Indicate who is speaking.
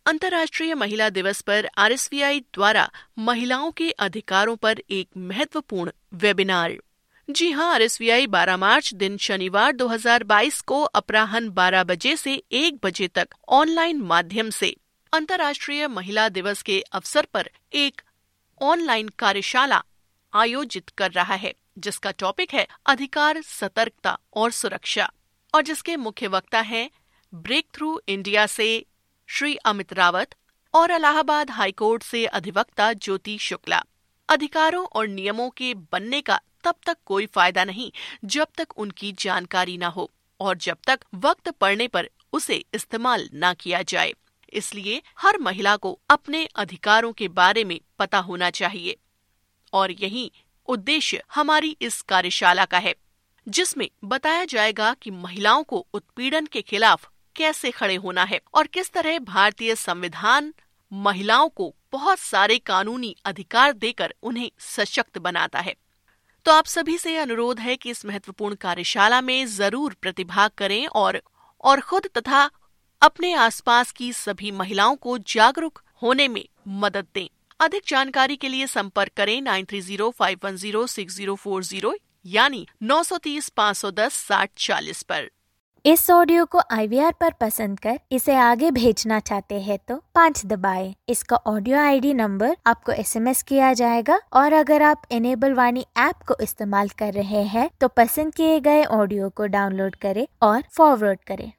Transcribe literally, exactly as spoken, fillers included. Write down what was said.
Speaker 1: अंतर्राष्ट्रीय महिला दिवस पर आर एस वी आई द्वारा महिलाओं के अधिकारों पर एक महत्वपूर्ण वेबिनार। जी हां, आर एस वी आई बारह मार्च दिन शनिवार दो हज़ार बाईस को अपराह्न बारह बजे से एक बजे तक ऑनलाइन माध्यम से अंतर्राष्ट्रीय महिला दिवस के अवसर पर एक ऑनलाइन कार्यशाला आयोजित कर रहा है, जिसका टॉपिक है अधिकार, सतर्कता और सुरक्षा, और जिसके मुख्य वक्ता हैं ब्रेक थ्रू इंडिया से श्री अमित रावत और इलाहाबाद हाईकोर्ट से अधिवक्ता ज्योति शुक्ला। अधिकारों और नियमों के बनने का तब तक कोई फायदा नहीं जब तक उनकी जानकारी न हो और जब तक वक्त पड़ने पर उसे इस्तेमाल न किया जाए। इसलिए हर महिला को अपने अधिकारों के बारे में पता होना चाहिए और यही उद्देश्य हमारी इस कार्यशाला का है, जिसमें बताया जाएगा कि महिलाओं को उत्पीड़न के खिलाफ कैसे खड़े होना है और किस तरह भारतीय संविधान महिलाओं को बहुत सारे कानूनी अधिकार देकर उन्हें सशक्त बनाता है। तो आप सभी से अनुरोध है कि इस महत्वपूर्ण कार्यशाला में जरूर प्रतिभाग करें और और खुद तथा अपने आसपास की सभी महिलाओं को जागरूक होने में मदद दें। अधिक जानकारी के लिए संपर्क करें nine three zero five one zero six zero four zero यानी नौ सौ तीस पाँच सौ दस साठ चालीस पर।
Speaker 2: इस ऑडियो को आई वी आर पर पसंद कर इसे आगे भेजना चाहते हैं तो पाँच दबाएं। इसका ऑडियो आई डी नंबर आपको एस एम एस किया जाएगा और अगर आप इनेबल वाणी ऐप को इस्तेमाल कर रहे हैं तो पसंद किए गए ऑडियो को डाउनलोड करें और फॉरवर्ड करें।